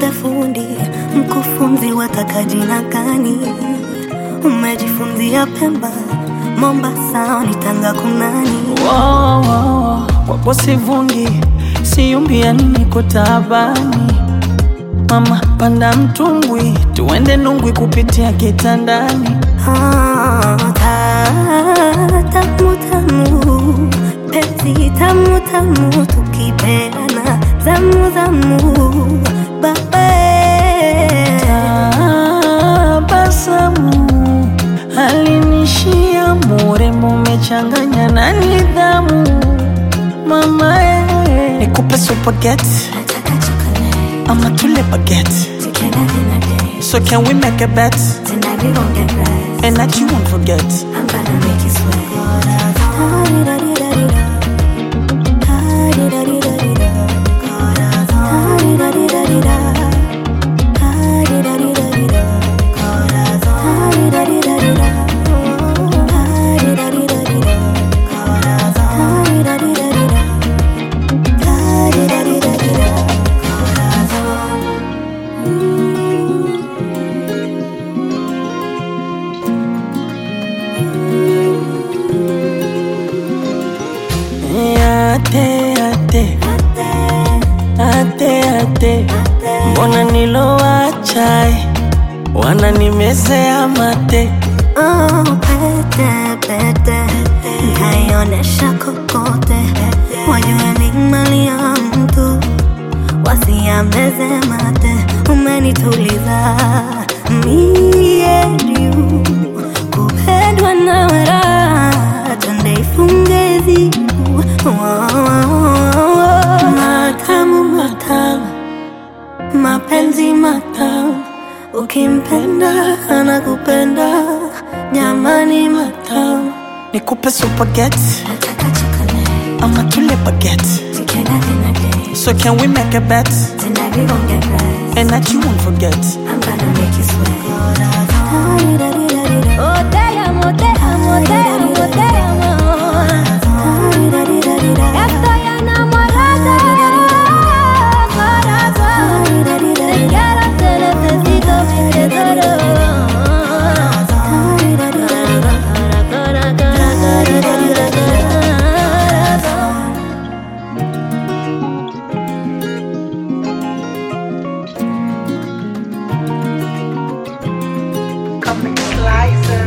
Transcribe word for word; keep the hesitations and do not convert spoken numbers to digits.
Niite fundi, mkufunzi wataka jina gani? Umejifunzia Pemba, Mombasa, ni Tanga kunani? Wow, wow, wapo sivungi, siyumbia niko taabani. Mama panda mtumbwi, tuende Nungwi kupitia kitandani. Ah, ta, tamu tamu, penzi tamu tamu, tukipeana zamu zamu, babe. Tabasamu alinishia, murembo umechanganya na nidhamu. Mama eh, nikupe spaghetti, Nataka chocolate, ama tule baguette. together in a day. So can we make a bet? Tonight we gon' get right, And that you won't forget. I'm gonna make you sweat. Ate, ate, ate, ate, mbona nilowacha wana nimezea mate. Oh, pete, pete, nikaionesha kokote, wajue ni mali ya mtu, wasiameze mate. Umenituliza mie juu, kupendwa na wera, twende ifunge zibu. Matamu matamu, mapenzi matamu, ukimpenda anakupenda, jamani matamu. Nikupe spaghetti, Nataka chocolate, ama tule baguette. together in a day. So can we make a bet? Tonight we gon' get right, And that you won't forget. I'm gonna make you sweat. Oh damn, oh damn, oh damn, oh damn, estoy enamorada, corazón, te quiero, te necesito, te adoro. Coming slicer.